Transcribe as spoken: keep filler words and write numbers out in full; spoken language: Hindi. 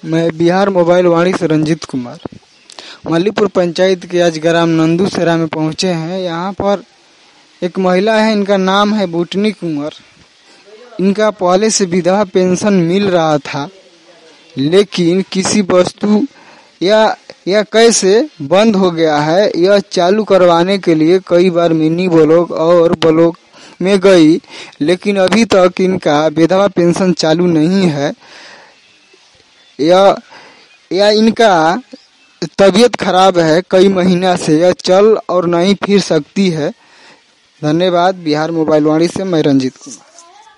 मैं बिहार मोबाइल वाणी से रंजीत कुमार मल्लीपुर पंचायत के आज ग्राम नंदूसरा में पहुंचे हैं। यहाँ पर एक महिला है, इनका नाम है बूटनी कुंवर। इनका पहले से विधवा पेंशन मिल रहा था, लेकिन किसी वस्तु या या कैसे बंद हो गया है। यह चालू करवाने के लिए कई बार मिनी ब्लॉक और ब्लॉक में गई, लेकिन अभी तक इनका विधवा पेंशन चालू नहीं है। या या इनका तबीयत खराब है, कई महीना से यह चल और नहीं फिर सकती है। धन्यवाद। बिहार मोबाइल वाणी से मैं रंजीत कुमार।